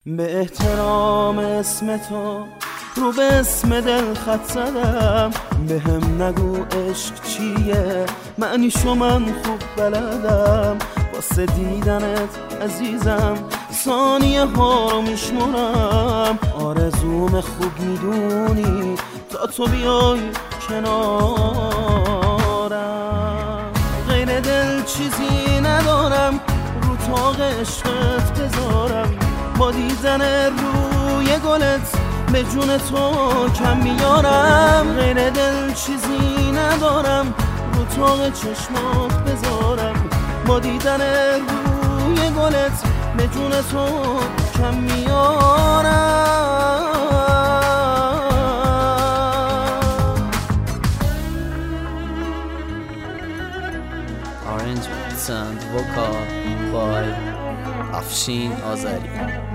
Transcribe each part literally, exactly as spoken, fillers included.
به احترام اسم تو رو به اسم دل خط زدم، به هم نگو عشق چیه معنیشو من خوب بلدم. واسه دیدنت عزیزم ثانیه ها رو میشمرم، آرزوم خوب میدونی تا تو بیای کنارم. غیر دل چیزی ندارم رو تاق عشقت بذارم، با دیدن روی گلت به جون تو کم میارم. غیر دل چیزی ندارم رو تاق چشمات بذارم، با دیدن روی گلت به جون تو کم میارم. Arrangements and vocal by Afshin Azari.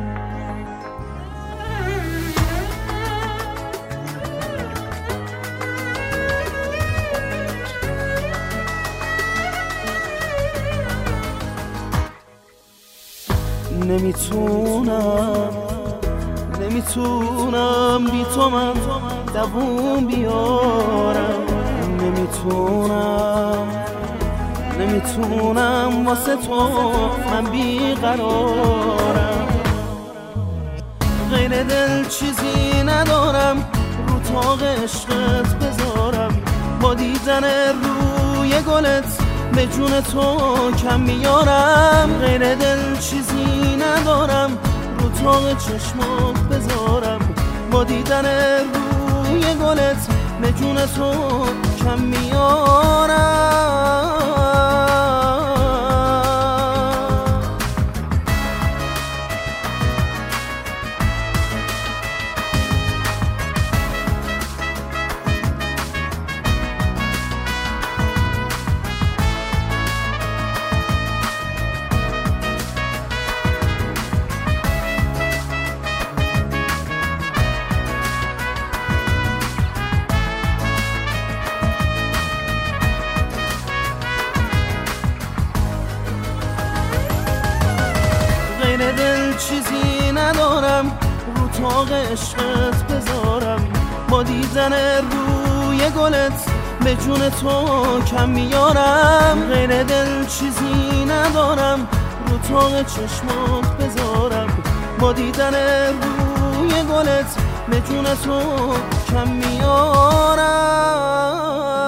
نمیتونم نمیتونم بی تو من دووم بیارم، نمیتونم نمیتونم واسه تو من بیقرارم. غیر دل چیزی ندارم رو تاق عشقت بذارم، با دیدن روی گلت به جون تو کم میارم. غیر دل چیزی ندارم رو تاق چشمات بذارم، با دیدن روی گلت به جون تو کم میارم. غیر دل چیزی ندارم رو تاق عشقت بذارم، با دیدن روی گلت به جون تو کم میارم. غیر دل چیزی ندارم رو تاق چشمات بذارم، با دیدن روی گلت به جون تو کم میارم.